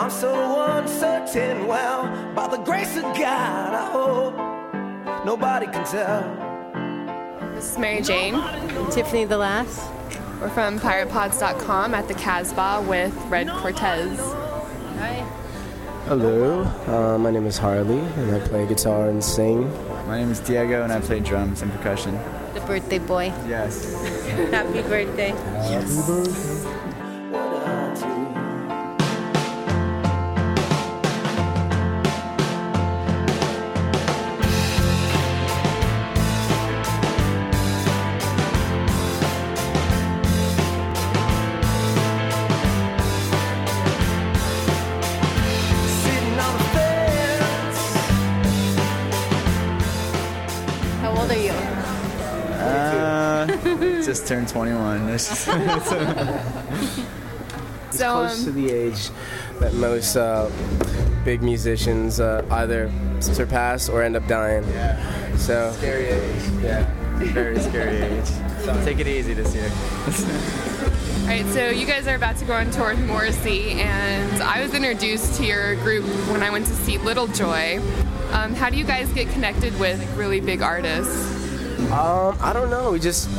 I'm so uncertain. Well, by the grace of God, I hope nobody can tell. This is Mary Jane. Tiffany the Last. We're from piratepods.com at the Casbah with Red Cortez. Hi. Hello, my name is Harley, and I play guitar and sing. My name is Diego, and I play drums and percussion. The birthday boy. Yes. Happy birthday. Happy birthday. What I do. How old are you? Just turned 21. It's close to the age that most big musicians either surpass or end up dying. Yeah. So Scary age. Yeah. Very scary age. So take it easy this year. All right, so you guys are about to go on tour with Morrissey, and I was introduced to your group when I went to see Little Joy. How do you guys get connected with really big artists? I don't know. We've just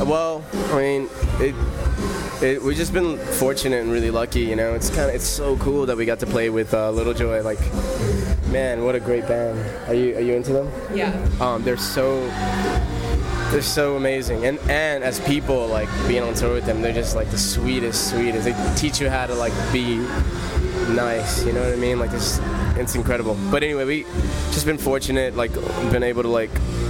been fortunate and really lucky, you know. It's so cool that we got to play with Little Joy. Like, man, what a great band. Are you into them? Yeah. They're so amazing, and as people, like, being on tour with them, they're just like the sweetest. They teach you how to, like, be nice, you know what I mean? Like, it's incredible. But anyway, we just been fortunate, like, been able to, like,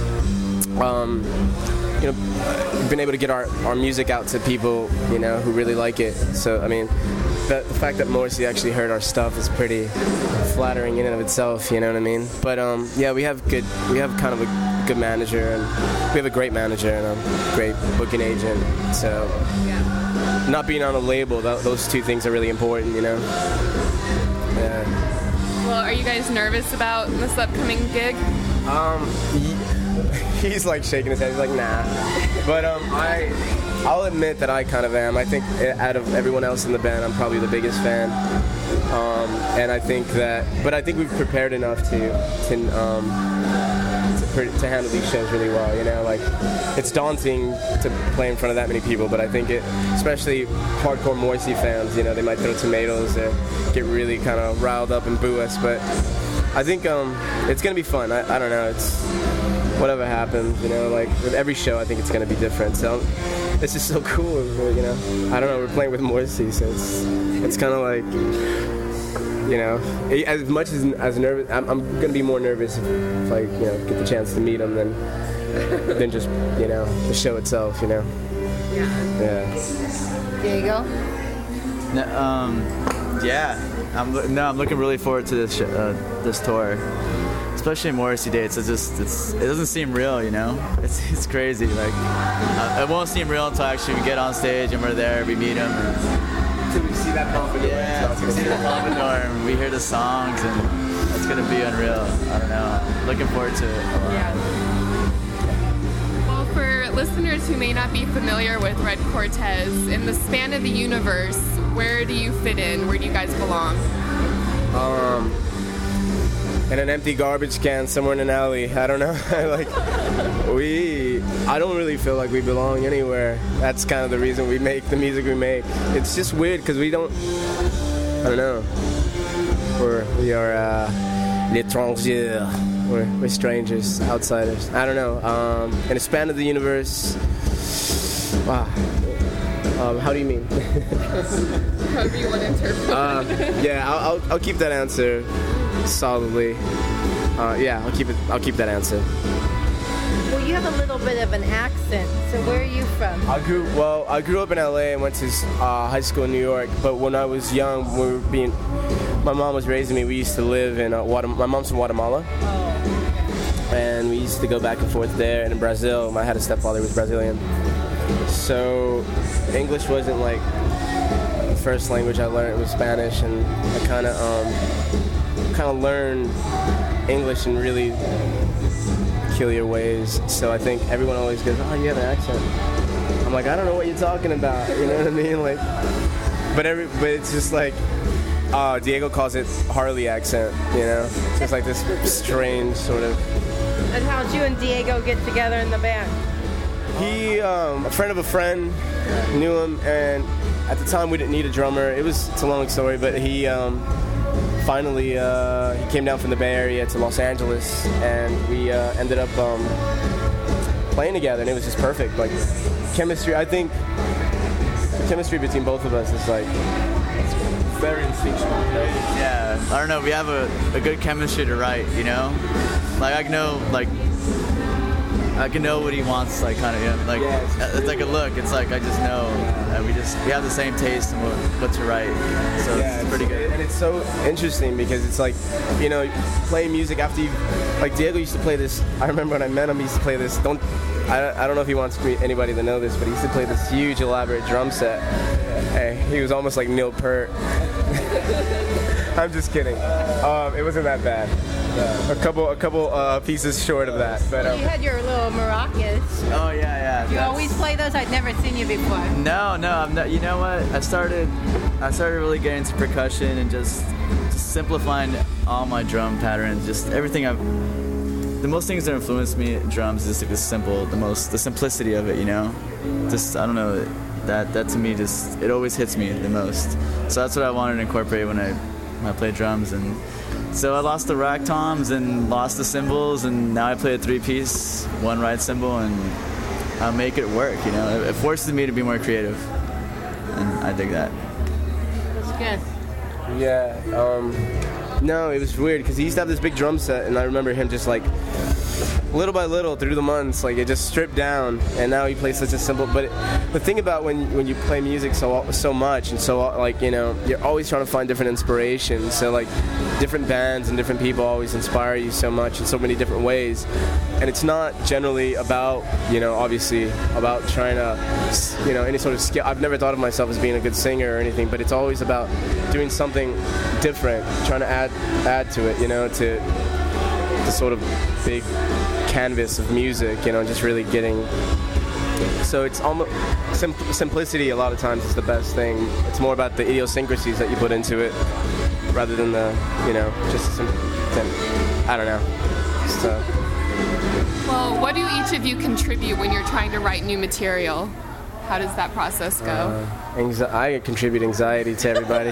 been able to get our music out to people, you know, who really like it. So, I mean, the fact that Morrissey actually heard our stuff is pretty flattering in and of itself, you know what I mean? But, yeah, we have kind of a good manager, and we have a great manager and a great booking agent. So, not being on a label, those two things are really important, you know? Yeah. Well, are you guys nervous about this upcoming gig? He's like shaking his head. He's like, nah. But I'll admit that I kind of am. I think out of everyone else in the band, I'm probably the biggest fan. And I think we've prepared enough to handle these shows really well. You know, like, it's daunting to play in front of that many people, but I think especially hardcore Morrissey fans, you know, they might throw tomatoes or get really kind of riled up and boo us. But I think it's gonna be fun. I don't know. It's whatever happens, you know, like with every show, I think it's going to be different. So it's just so cool, you know. I don't know, we're playing with Morrissey, so it's kind of like, you know, as much as nervous, I'm going to be more nervous if I, you know, get the chance to meet him than just, you know, the show itself, you know. Yeah. There you go. I'm looking really forward to this tour. Especially Morrissey dates, it doesn't seem real, you know. It's crazy. Like, it won't seem real until actually we get on stage and we're there, we meet him. Until we see that Pompadour. Yeah, until we see the Pompadour and we hear the songs, and it's gonna be unreal. I don't know. Looking forward to it. Yeah. Well, for listeners who may not be familiar with Red Cortez, in the span of the universe, where do you fit in? Where do you guys belong? In an empty garbage can somewhere in an alley. I don't know. I don't really feel like we belong anywhere. That's kind of the reason we make the music we make. It's just weird because I don't know. We are l'étranger. We're strangers, outsiders. I don't know. In a span of the universe. Wow. How do you mean? However you want to interpret. Yeah, I'll keep that answer solidly. Yeah, I'll keep that answer. Well, you have a little bit of an accent. So where are you from? I grew up in LA and went to high school in New York. But when I was young, my mom was raising me. We used to live in my mom's from Guatemala. Oh. And we used to go back and forth there. And in Brazil, I had a stepfather who was Brazilian. So English wasn't like the first language I learned. It was Spanish, and I kind of learned English in really peculiar ways. So I think everyone always goes, "Oh, you have an accent." I'm like, I don't know what you're talking about. You know what I mean? Like, but it's just like Diego calls it Harley accent, you know? It's just like this strange sort of... And how'd you and Diego get together in the band? He, a friend of a friend, knew him, and at the time we didn't need a drummer. It's a long story, but he finally he came down from the Bay Area to Los Angeles, and we ended up playing together, and it was just perfect. Like, chemistry, I think the chemistry between both of us is like very instinctual. Yeah, I don't know. We have a good chemistry to write, you know. Like I can know what he wants, like kind of, you know, like it's like a look. It's like I just know, and we have the same taste in what to write. So it's pretty good. And it's so interesting because it's like, you know, playing music after you, like Diego used to play this. I remember when I met him, he used to play this. I don't know if he wants anybody to know this, but he used to play this huge elaborate drum set. And he was almost like Neil Peart. I'm just kidding. It wasn't that bad. A couple pieces short of that. But You had your little maracas. Oh yeah. You always play those? I'd never seen you before. No, I'm not. You know what? I started really getting into percussion and just simplifying all my drum patterns. Just everything the most things that influenced me in drums is just like the simplicity of it, you know? Just, I don't know, that to me just, it always hits me the most. So that's what I wanted to incorporate when I play drums. And so I lost the rack toms and lost the cymbals, and now I play a 3-piece, one ride cymbal, and I make it work, you know? It forces me to be more creative, and I dig that. That's good. yeah, no, it was weird because he used to have this big drum set, and I remember him just like little by little through the months, like it just stripped down, and now he plays such a simple. But the thing about when you play music so much and so like, you know, you're always trying to find different inspiration. So like different bands and different people always inspire you so much in so many different ways, and it's not generally about, you know, obviously about trying to, you know, any sort of skill. I've never thought of myself as being a good singer or anything, but it's always about doing something different, trying to add to it, you know, to the sort of big canvas of music, you know, just really getting. So it's almost simplicity. A lot of times is the best thing. It's more about the idiosyncrasies that you put into it, rather than the, you know, just I don't know. So. Well, what do each of you contribute when you're trying to write new material? How does that process go? I contribute anxiety to everybody.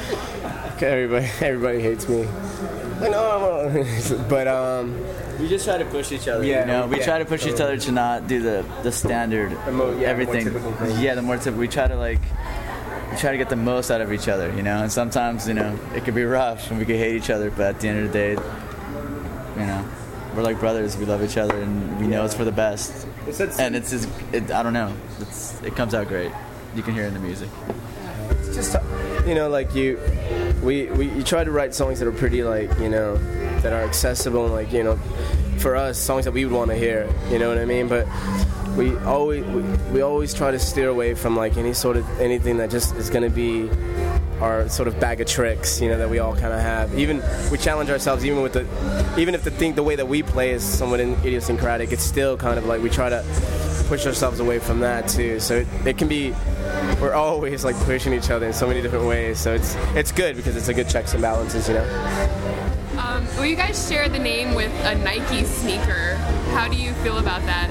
Everybody hates me. No, but we just try to push each other. Yeah, you know, we try to push each other to not do the standard everything. The more typical. We try to get the most out of each other, you know. And sometimes, you know, it could be rough and we could hate each other, but at the end of the day, you know, we're like brothers. We love each other, and we know it's for the best. And it's just, I don't know. It comes out great. You can hear it in the music. It's just, you know, like you try to write songs that are pretty, like, you know, that are accessible and, like, you know, for us, songs that we would want to hear, you know what I mean? But we always try to steer away from like anything that just is going to be our sort of bag of tricks, you know, that we all kind of have. Even we challenge ourselves, even if the way that we play is somewhat idiosyncratic, it's still kind of like we try to push ourselves away from that too. So it can be, we're always like pushing each other in so many different ways. So it's good because it's a good checks and balances, you know. Well, you guys share the name with a Nike sneaker. How do you feel about that?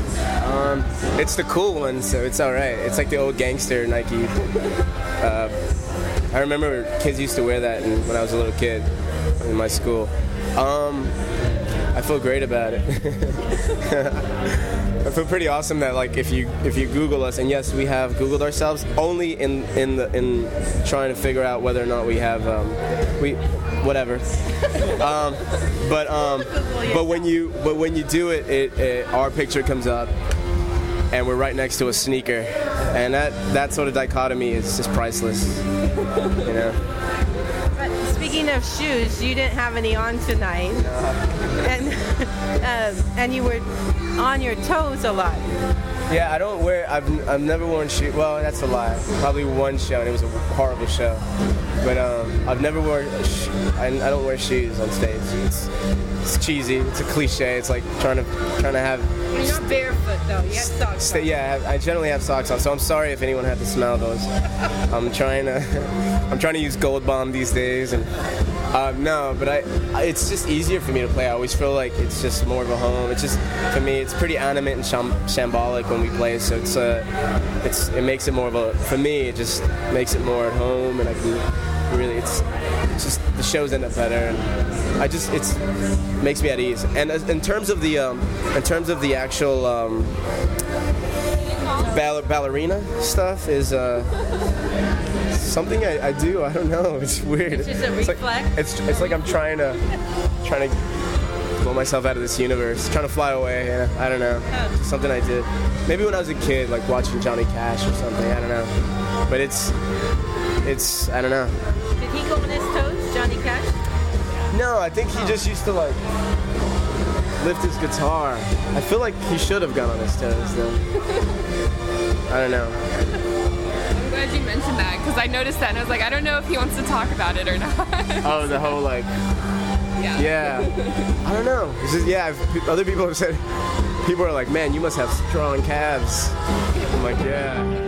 It's the cool one, so it's all right. It's like the old gangster Nike. I remember kids used to wear that when I was a little kid in my school. I feel great about it. I feel pretty awesome that, like, if you Google us, and yes, we have Googled ourselves only in trying to figure out whether or not we have whatever. But when you do it, our picture comes up, and we're right next to a sneaker, and that sort of dichotomy is just priceless, you know. But speaking of shoes, you didn't have any on tonight, and you were on your toes a lot. Yeah, I don't wear. I've never worn shoes. Well, that's a lie. Probably one show, and it was a horrible show. But I've never worn. I don't wear shoes on stage. It's cheesy. It's a cliche. It's like trying to have. You're not barefoot though. You have socks on. Yeah, I generally have socks on. So I'm sorry if anyone had to smell those. I'm trying to use Gold Bomb these days, and no, but it's just easier for me to play. I always feel like it's just more of a home. It's just, for me, it's pretty animate and shambolic when we play. So it makes it more of a. For me, it just makes it more at home, and I can really. It's just the shows end up better, and it makes me at ease. And in terms of the actual ballerina stuff is something I do. I don't know. It's weird. It's just a reflex. It's like I'm trying to blow myself out of this universe, trying to fly away. You know? I don't know. It's something I did. Maybe when I was a kid, like watching Johnny Cash or something. I don't know. But it's I don't know. Did he go on his toes, Johnny Cash? No, I think he just used to like lift his guitar. I feel like he should have gone on his toes though. I don't know. I'm glad you mentioned that because I noticed that and I was like, I don't know if he wants to talk about it or not. Oh, the whole like. Yeah. I don't know. It's just, other people have said. People are like, man, you must have strong calves. I'm like, yeah.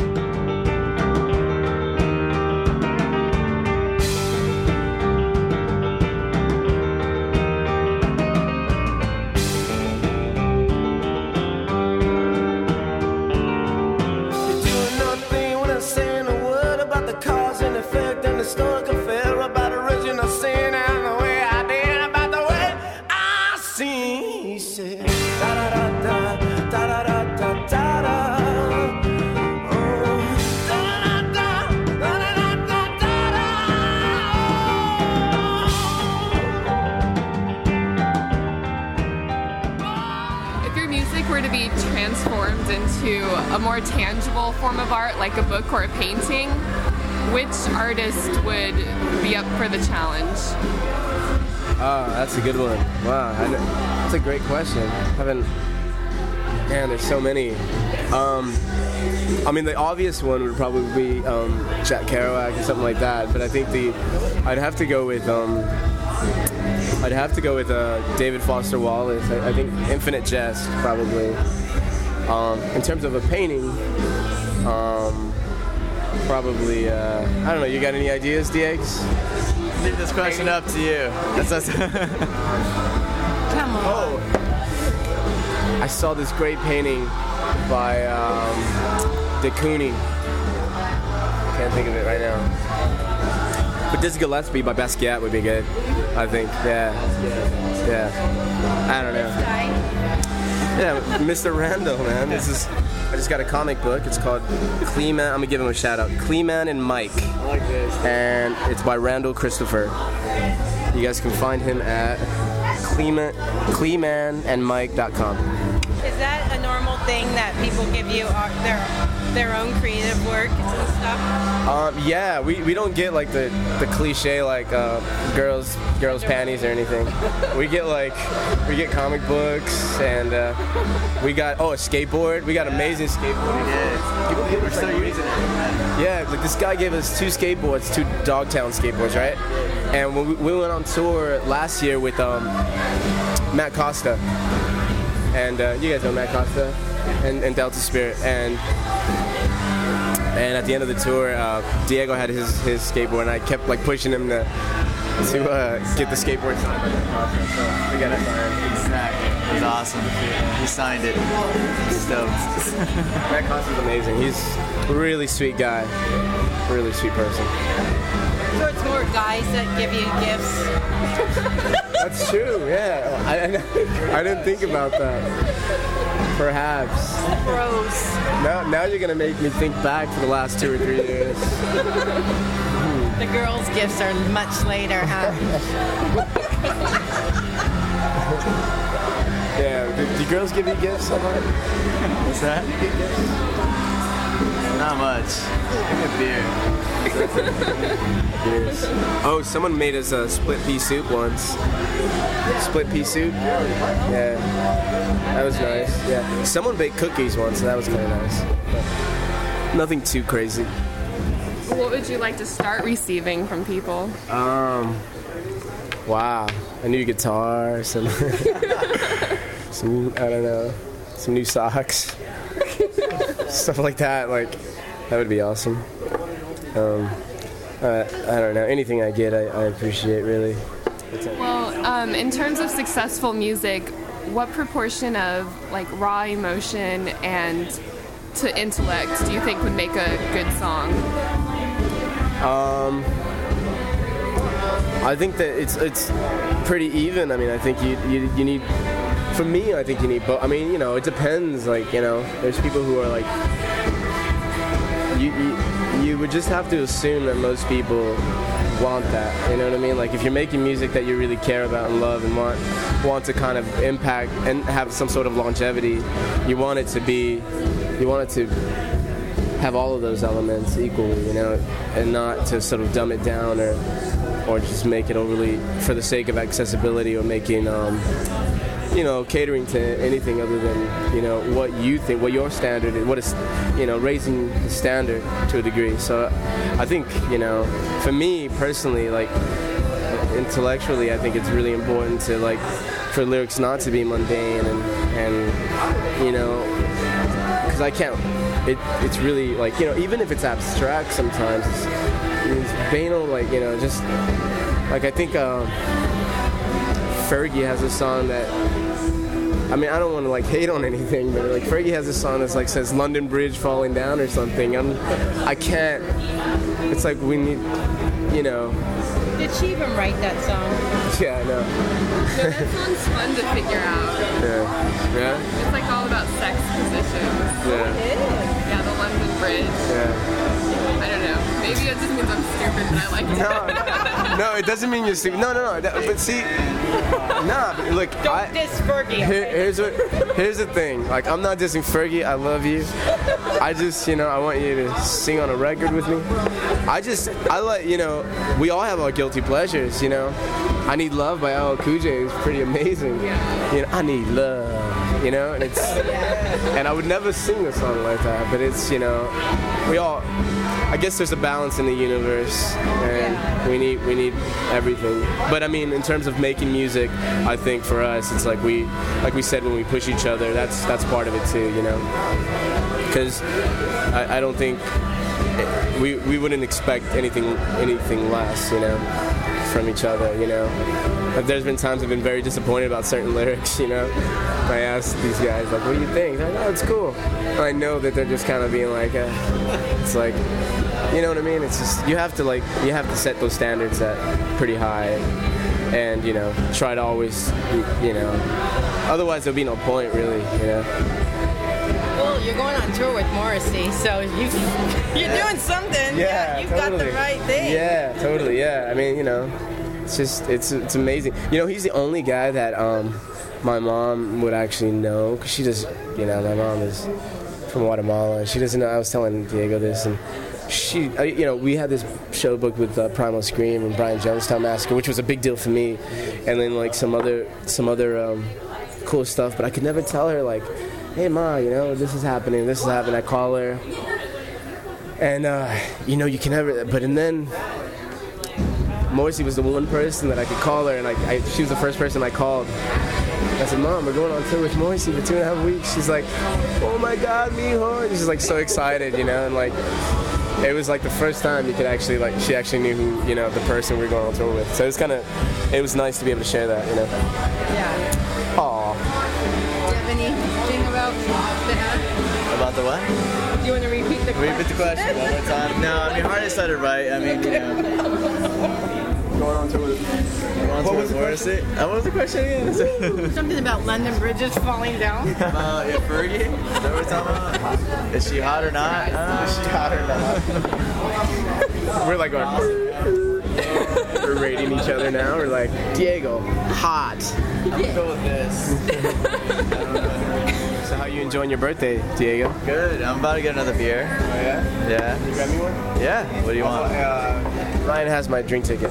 A more tangible form of art, like a book or a painting, which artist would be up for the challenge? Oh, that's a good one. Wow, that's a great question. Man, there's so many. I mean, the obvious one would probably be Jack Kerouac or something like that. But I think I'd have to go with David Foster Wallace. I think Infinite Jest probably. In terms of a painting, probably, I don't know, you got any ideas, Diegs? Leave this question up to you. Come on. Oh, I saw this great painting by de Kooning. Can't think of it right now. But Dizzy Gillespie by Basquiat would be good, I think. Yeah. I don't know. Yeah, Mr. Randall, man. I just got a comic book. It's called Kleeman. I'm gonna give him a shout out. Kleeman and Mike. I like this. And it's by Randall Christopher. You guys can find him at kleemanandmike.com. Is that a normal thing that people give you their own creative work and stuff? Yeah, we don't get like the cliche like girls panties or anything. We get comic books and we got a skateboard. We got amazing skateboards. Yeah, people are so using it. Yeah, like this guy gave us 2 skateboards, 2 Dogtown skateboards, right? And when we went on tour last year with Matt Costa. And you guys know Matt Costa and Delta Spirit. And at the end of the tour, Diego had his skateboard, and I kept like pushing him to get the skateboard signed by Matt Costa. So we got it signed. Exactly. It was awesome. He signed it. Stoked. Matt Costa's amazing. He's a really sweet guy. Really sweet person. So it's more guys that give you gifts. That's true, yeah. I didn't think about that. Perhaps. Bros. Now you're gonna make me think back for the last 2 or 3 years. The girls' gifts are much later, huh? Yeah. Do girls give you gifts a lot? What's that? Not much. Like a beer. Beers. Oh, someone made us a split pea soup once. Split pea soup? Yeah. That was nice. Yeah. Someone baked cookies once, so that was kind of nice. But nothing too crazy. What would you like to start receiving from people? Wow. A new guitar, some I don't know, some new socks. Stuff like that, like, that would be awesome. I don't know, anything I get, I appreciate, really. Well, in terms of successful music, what proportion of like raw emotion and to intellect do you think would make a good song? I think that it's pretty even. I mean, I think you need, for me, I think you need both. I mean, you know, it depends. Like, you know, there's people who are like, you would just have to assume that most people want that. You know what I mean? Like, if you're making music that you really care about and love and want to kind of impact and have some sort of longevity, you want it to have all of those elements equally, you know, and not to sort of dumb it down or just make it overly for the sake of accessibility or making, you know, catering to anything other than, you know, what you think, what your standard is, what is, you know, raising the standard to a degree. So I think, you know, for me personally, like, intellectually, I think it's really important to, like, for lyrics not to be mundane and you know, because I can't, it's really, like, you know, even if it's abstract sometimes, it's banal, like, you know, just, like, I think Fergie has a song that, I mean, I don't want to, like, hate on anything, but, like, Fergie has a song that's, like, says London Bridge falling down or something. I can't, it's like we need, you know. Did she even write that song? Yeah, I know. No, that song's fun to figure out. Yeah. Yeah? It's like all about sex positions. Yeah. Yeah, the London Bridge. Yeah. I don't know. Maybe it just means I'm stupid, but I like it. No, it doesn't mean you're stupid. No. But see, nah, but look. Don't diss Fergie. Here's the thing. Like, I'm not dissing Fergie. I love you. I just, you know, I want you to sing on a record with me. I like, you know, we all have our guilty pleasures, you know. I Need Love by LL Cool J is pretty amazing. Yeah. You know, I need love, you know, and it's, and I would never sing a song like that, but it's, you know, we all, I guess there's a balance in the universe, and we need everything. But I mean, in terms of making music, I think for us, it's like we said, when we push each other, that's part of it too, you know, because I don't think we wouldn't expect anything less, you know, from each other, you know. There's been times I've been very disappointed about certain lyrics, you know. I ask these guys, like, what do you think? They're like, oh, it's cool. And I know that they're just kind of being like, it's like, you know what I mean? It's just, you have to set those standards at pretty high and, you know, try to always, you know, otherwise there'll be no point, really, you know. Well, you're going on tour with Morrissey, so you're doing something. Yeah, you've totally. got the right thing. Yeah, totally, yeah. I mean, you know, it's just, it's amazing. You know, he's the only guy that my mom would actually know, because she just, you know, my mom is from Guatemala. She doesn't know. I was telling Diego this, and she, you know, we had this show booked with Primal Scream and Brian Jonestown Massacre, which was a big deal for me, and then like some other cool stuff, but I could never tell her, like, hey Ma, you know, this is happening. I call her, and you know, you can never. But and then Morrissey was the one person that I could call her, and she was the first person I called. I said, Mom, we're going on tour with Morrissey for 2.5 weeks. She's like, oh my God, mijo. And she's like so excited, you know, and like it was like the first time you could actually, like, she actually knew who, you know, the person we were going on tour with. So it was nice to be able to share that, you know. Yeah. Aw. Do you have anything about that? About the what? Do you want to repeat the question? Repeat the question one more time. No, I mean, Hardy said it right. I mean, you know. Going on tour with What was the question? What was the question again? Something about London bridges falling down. About Fergie? Is that what we're talking about? Is she hot or not? Is she hot or not? We're like we're rating each other now. We're like, Diego, hot. I'm gonna go with this. I don't know. So How you enjoying your birthday, Diego? Good. I'm about to get another beer. Oh, yeah? Yeah. You grab me one? Yeah. What do you want? Ryan has my drink ticket.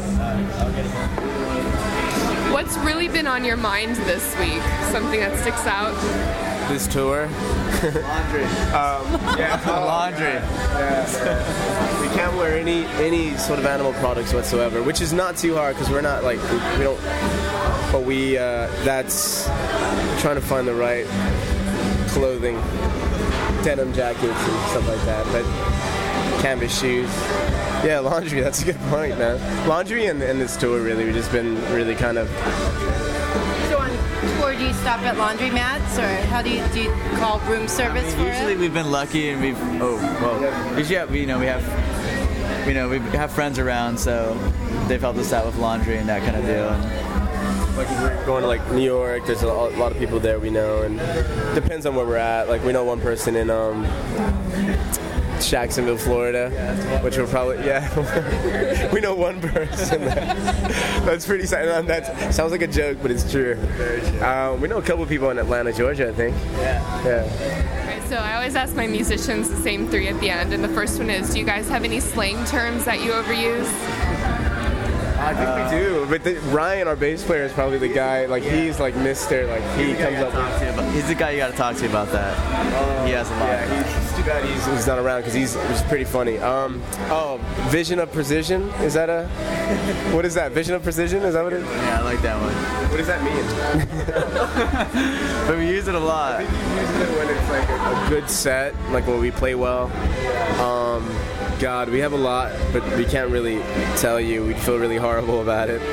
What's really been on your mind this week? Something that sticks out? This tour. Laundry. Laundry. Yeah. We can't wear any sort of animal products whatsoever, which is not too hard because we're not like we don't. But that's trying to find the right clothing, denim jackets and stuff like that. But canvas shoes. Yeah, laundry. That's a good point, man. Laundry and this tour really, we've just been really kind of. So on tour, do you stop at laundromats, or how do you call room service for Usually it? we've been lucky and usually we have friends around, so they've helped us out with laundry and that kind of deal. And like if we're going to like New York, there's a lot of people there we know, and depends on where we're at. Like we know one person in Jacksonville, Florida, which will probably we know one person there. That's pretty sad. That sounds like a joke, but it's true. We know a couple people in Atlanta, Georgia, I think. Alright, so I always ask my musicians the same three at the end, and the first one is, do you guys have any slang terms that you overuse? I think we do, but Ryan, our bass player, is probably the guy. Like he's like Mr. Like he comes up. He's the guy you got to talk to about that. He has a lot. Yeah, it's too bad he's not around because he's pretty funny. Vision of Precision. Is that what is that? Vision of Precision? Is that what it is? Yeah, I like that one. What does that mean? But we use it a lot. I think we use it when it's like a good set, like when we play well. God, we have a lot, but we can't really tell you. We feel really horrible about it.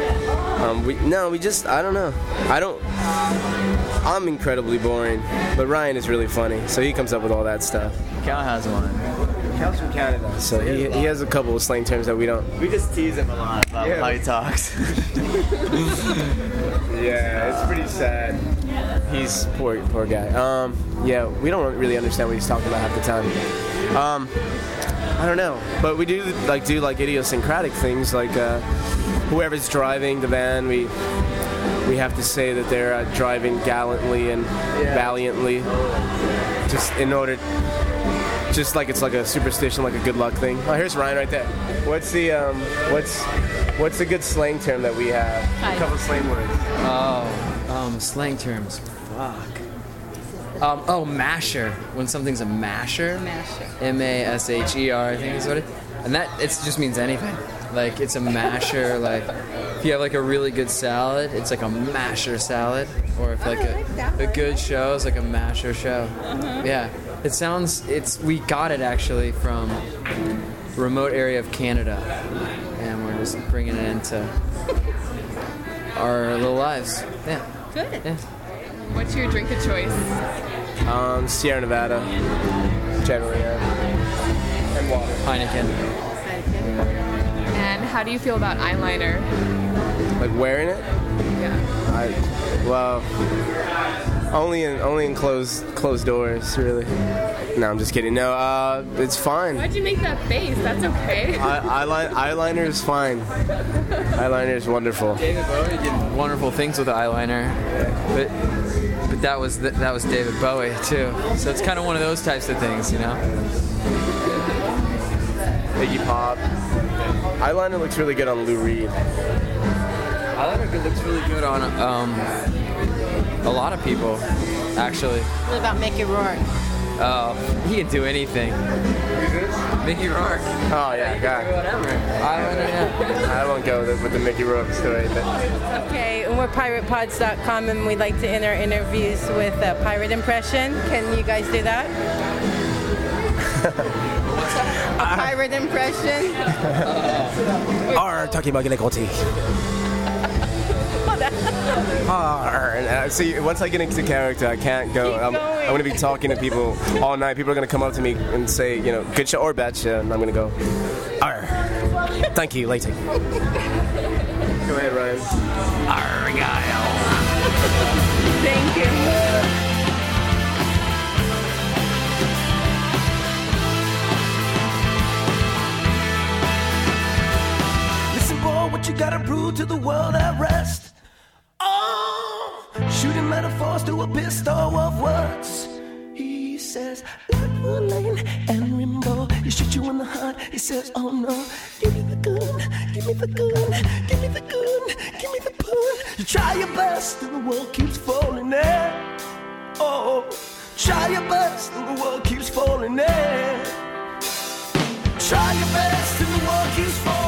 I don't know. I'm incredibly boring, but Ryan is really funny, so he comes up with all that stuff. Cal has one. Cal's from Canada, so he has a couple of slang terms that we don't. We just tease him a lot about how he talks. Yeah, it's pretty sad. He's poor guy. We don't really understand what he's talking about half the time. I don't know, but we do idiosyncratic things like whoever's driving the van, we have to say that they're driving gallantly and valiantly, just like it's like a superstition, like a good luck thing. Oh, here's Ryan right there. What's the what's the good slang term that we have? A couple of slang words. Slang terms. Fuck. Masher. When something's a masher. M-A-S-H-E-R, I think is what it. And that it just means anything. Like it's a masher. Like if you have like a really good salad, it's like a masher salad. Or if like a good show is like a masher show. Mm-hmm. Yeah. We got it actually from a remote area of Canada, and we're just bringing it into our little lives. Yeah. Good. Yeah. What's your drink of choice? Sierra Nevada, generally, and water. Heineken. And how do you feel about eyeliner? Like wearing it? Yeah. Only in closed doors, really. No, I'm just kidding. No, it's fine. Why'd you make that face? That's okay. Eyeliner is fine. Eyeliner is wonderful. David Bowie did wonderful things with eyeliner, but that was David Bowie too. So it's kind of one of those types of things, you know. Iggy Pop. Eyeliner looks really good on Lou Reed. Eyeliner looks really good on a lot of people, actually. What about Mickey Rourke? Oh, he can do anything. Who's this? Mickey Rourke. Oh yeah, God. Whatever. Eyeliner, yeah. I won't go with the Mickey Rourke story, but. Okay, and we're piratepods.com, and we like to end our interviews with a pirate impression. Can you guys do that? A pirate impression? Talking about Galegotti. See, once I get into character, I can't go. I'm going to be talking to people all night. People are going to come up to me and say, good show or bad show, and I'm going to go, thank you, later. Go ahead, Ryan. Argyle. Thank you. What you gotta prove to the world at rest? Oh, shooting metaphors through a pistol of words. says, like Verlaine and Rimbaud. He shoots you in the heart, he says, oh no. Give me the gun, give me the gun, give me the gun, give me the pun. You try your best and the world keeps falling in. Oh, try your best and the world keeps falling in. Try your best and the world keeps falling in.